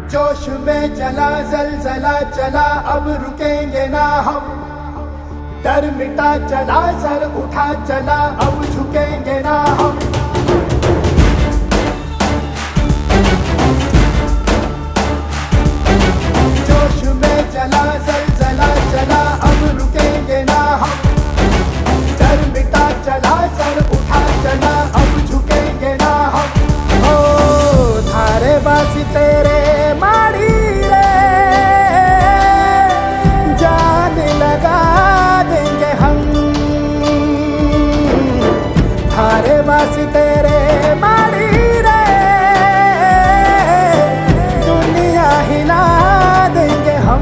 जोश में चला जलजला चला, अब रुकेंगे ना हम। डर मिटा चला, सर उठा चला, अब झुकेंगे ना हम। जोश में चला जलजला चला, अब रुकेंगे ना हम। डर मिटा चला, सर उठा चला, अब झुकेंगे ना हम। ओ थारे बासी तेरे माड़ी रे, जान लगा देंगे हम। थारे बासी तेरे माड़ी रे, दुनिया हिला देंगे हम।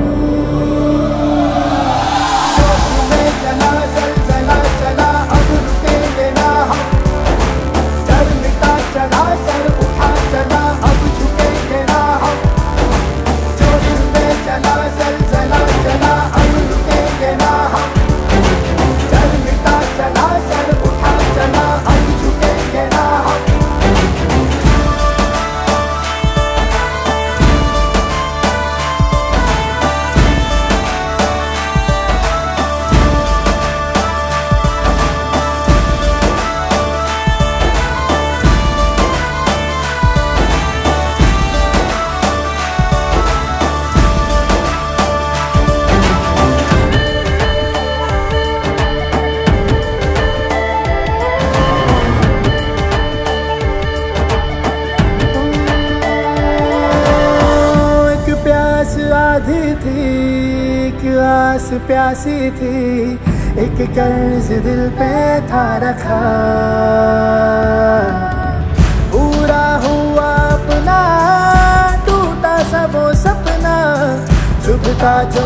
जोश में चला जलजला चला, अब रुकेंगे ना हम। डर मिटा चला, सर उठा चला, अब झुकेंगे ना हम। जोश में चला जलजला चला, अब रुकेंगे ना हम। डर मिटा चला, सर उठा चला, अब झुकेंगे ना हम। आधी थी, एक आस प्यासी थी, एक कर्ज दिल पे था रखा। पूरा हुआ अपना, टूटा सा वो सपना, चुभता जो